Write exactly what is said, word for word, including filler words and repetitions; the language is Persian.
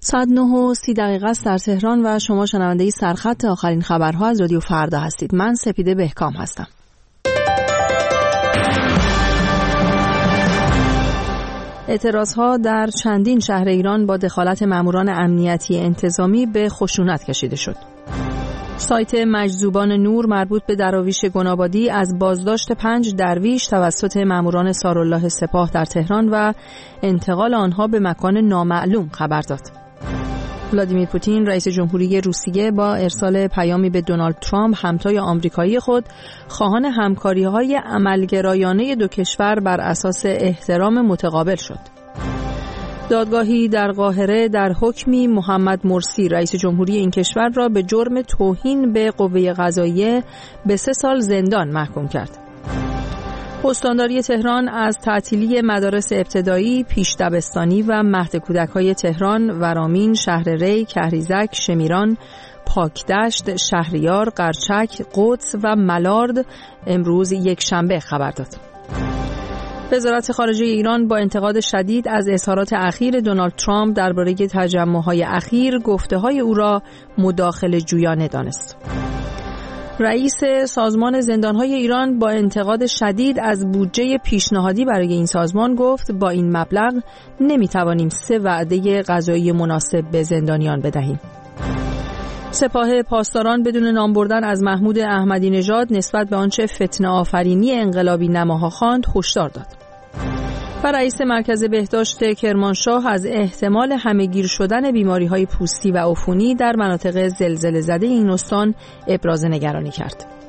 ساعت نه و سی دقیقه است در تهران و شما شنونده سرخط آخرین خبرها از رادیو فردا هستید. من سپیده بهکام هستم. اعتراضها در چندین شهر ایران با دخالت ماموران امنیتی انتظامی به خشونت کشیده شد. سایت مجذوبان نور مربوط به دراویش گنابادی از بازداشت پنج درویش توسط ماموران سارالله سپاه در تهران و انتقال آنها به مکان نامعلوم خبر داد. ولادیمیر پوتین رئیس جمهوری روسیه با ارسال پیامی به دونالد ترامپ همتای آمریکایی خود خواهان همکاری‌های عملگرایانه دو کشور بر اساس احترام متقابل شد. دادگاهی در قاهره در حکمی محمد مرسی رئیس جمهوری این کشور را به جرم توهین به قوه قضاییه به سه سال زندان محکوم کرد. استانداری تهران از تعطیلی مدارس ابتدایی، پیش دبستانی و مهد کودک‌های تهران، ورامین، شهر ری، کهریزک، شمیران، پاکدشت، شهریار، قرچک، قدس و ملارد امروز یک شنبه خبر داد. وزارت خارجه ایران با انتقاد شدید از اظهارات اخیر دونالد ترامپ درباره تجمع‌های اخیر گفته‌های او را مداخله جویانه دانست. رئیس سازمان زندان‌های ایران با انتقاد شدید از بودجه پیشنهادی برای این سازمان گفت با این مبلغ نمی‌توانیم سه وعده غذایی مناسب به زندانیان بدهیم. سپاه پاسداران بدون نام بردن از محمود احمدی نژاد نسبت به آنچه فتنه آفرینی انقلابی نماها خواند هشدار داد. و رئیس مرکز بهداشت کرمانشاه از احتمال همه‌گیر شدن بیماری‌های پوستی و عفونی در مناطق زلزله زده این استان ابراز نگرانی کرد.